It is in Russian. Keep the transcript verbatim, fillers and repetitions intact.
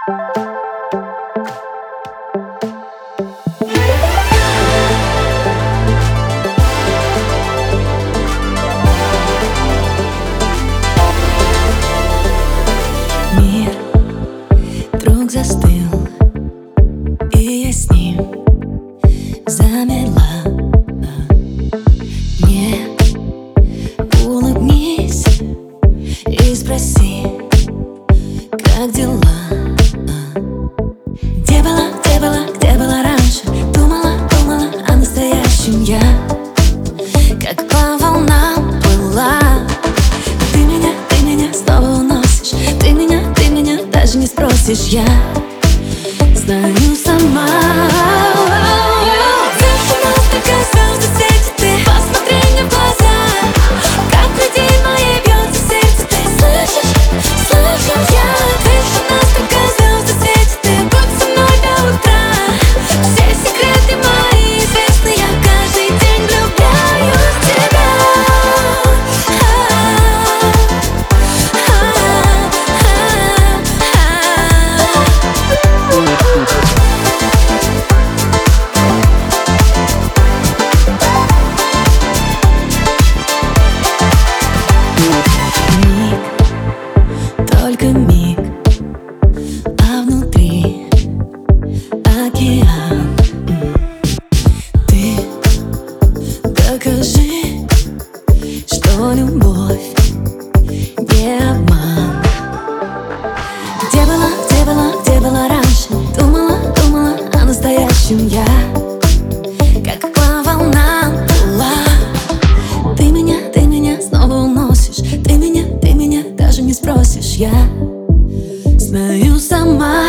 Мир вдруг застыл, и я с ним замерла. Мне улыбнись и спроси, как дела? Где была, где была, где была раньше? Думала, думала о настоящем я, как по волнам плыла. Ты меня, ты меня снова уносишь, ты меня, ты меня даже не спросишь. Я знаю сама. Только миг, а внутри океан. Ты докажи, что любовь не обман. Где была, где была, где была раньше? Думала, думала о настоящем я, как по волнам плыла. Ты меня, ты меня снова уносишь, ты меня, ты меня даже не спросишь. Я знаю сама.